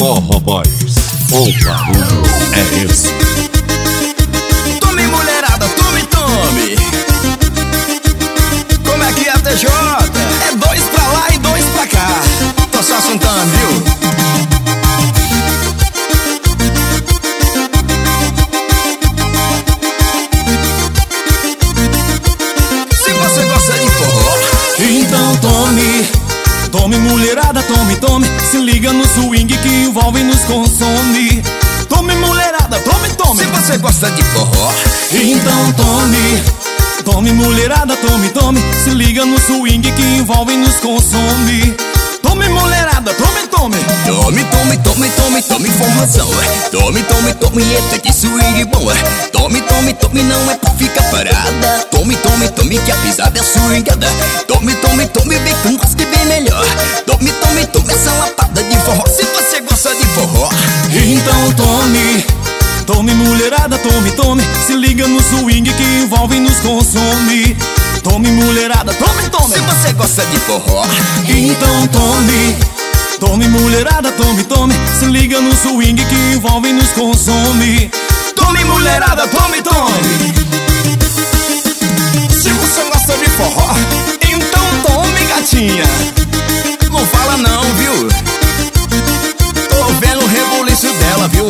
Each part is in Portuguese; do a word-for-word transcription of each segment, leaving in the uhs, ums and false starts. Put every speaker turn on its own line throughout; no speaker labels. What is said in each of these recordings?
Forró Boys, o barulho é esse.
Tome mulherada, tome, tome. Como é que é, T J? É dois pra lá e dois pra cá. Tô só assuntando, viu?
Então tome, tome mulherada, tome, tome. Se liga no swing que envolve e nos consome. Tome mulherada, tome, tome.
Se você gosta de forró,
então tome, tome mulherada, tome, tome. Se liga no swing que envolve e nos consome. Tome mulherada, tome, tome.
Tome, tome, tome, tome, tome forrozão. Tome, tome, tome, eita que swing bom. Tome, tome, tome, não é pra ficar parada. Tome, tome, tome, que a pisada é swingada. Tome, tome, tome, vem com gosto que bem melhor. Tome, tome, tome, essa lapada de forró. Se você gosta de forró,
então tome, tome mulherada, tome, tome. Se liga no swing que envolve e nos consome. Tome mulherada, tome, tome.
Se você gosta de forró,
então tome, tome mulherada, tome, tome. Se liga no swing que envolve e nos consome.
Tome mulherada, tome, tome. Se você gosta de forró, então tome, gatinha. Não fala não, viu? Tô vendo o rebuliço dela, viu?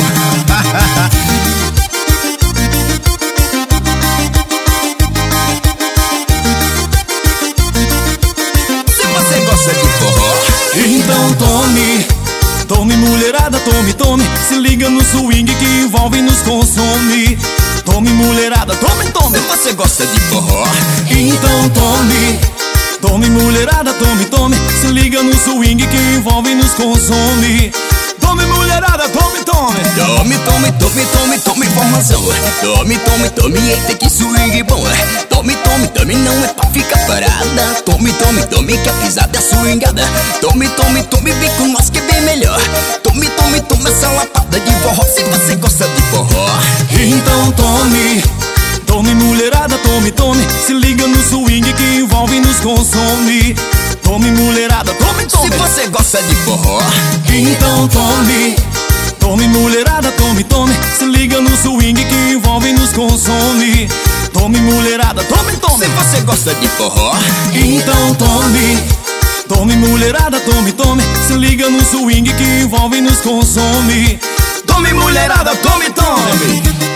Se você gosta de forró,
então tome, tome mulherada, tome, tome. Se liga no swing que envolve e nos consome. Tome mulherada, tome, tome.
Se você gosta de forró,
então tome, tome mulherada, tome, tome. Se liga no swing que envolve e nos consome. Tome mulherada, tome, tome.
Tome, tome, tome, tome, tome formação. Tome, tome, tome, eita que swing bom. Tome, tome, tome, não é pra ficar parada. Tome, tome, tome, que a pisada é swingada. Tome, tome, tome, vem com nós que é bem melhor. Tome, tome, tome, essa lapada de forró. Se você gosta de forró,
então tome, tome mulherada, tome, tome. Se liga no swing que envolve e nos consome. Tome mulherada, tome, tome.
Se você gosta de forró,
então tome, tome mulherada, tome, tome. Se liga no swing que envolve e nos consome. Tome mulherada, tome, tome.
Se você gosta de forró,
então tome, tome mulherada, tome, tome. Se liga no swing que envolve e nos consome.
Tome mulherada, tome, tome.